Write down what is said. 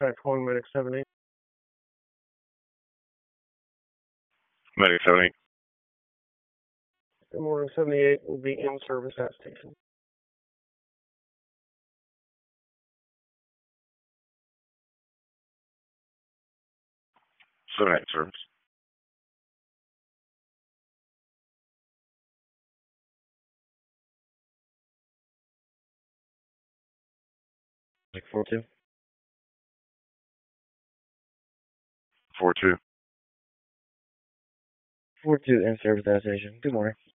Dispatch 1, Medic 78. Medic 78. Good morning, 78 will be in service at station. Service. Like 4-2. 4-2. 4-2 in service at station. Good morning.